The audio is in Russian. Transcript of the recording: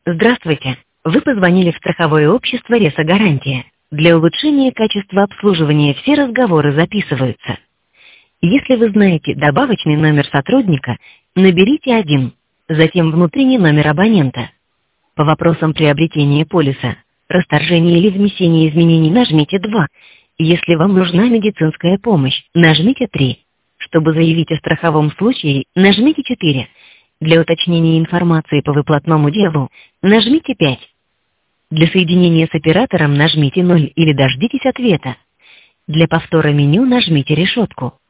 Здравствуйте. Вы позвонили в страховое общество «Ресо-гарантия». Для улучшения качества обслуживания все разговоры записываются. Если вы знаете добавочный номер сотрудника, наберите 1, затем внутренний номер абонента. По вопросам приобретения полиса, расторжения или внесения изменений нажмите 2. Если вам нужна медицинская помощь, нажмите 3. Чтобы заявить о страховом случае, нажмите 4. Для уточнения информации по выплатному делу, нажмите 5. Для соединения с оператором нажмите 0 или дождитесь ответа. Для повтора меню нажмите решетку.